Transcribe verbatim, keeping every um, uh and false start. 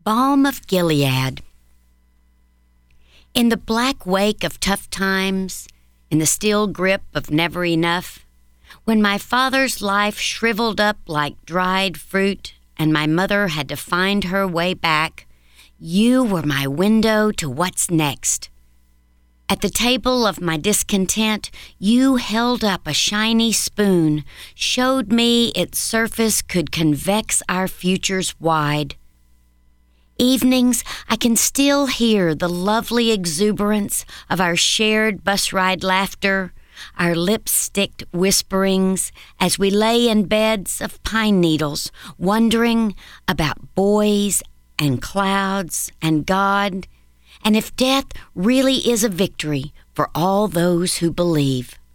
Balm of Gilead. In the black wake of tough times, in the still grip of never enough, when my father's life shriveled up like dried fruit and my mother had to find her way back, you were my window to what's next. At the table of my discontent, you held up a shiny spoon, showed me its surface could convex our futures wide. Evenings, I can still hear the lovely exuberance of our shared bus ride laughter, our lipsticked whisperings as we lay in beds of pine needles, wondering about boys and clouds and God, and if death really is a victory for all those who believe.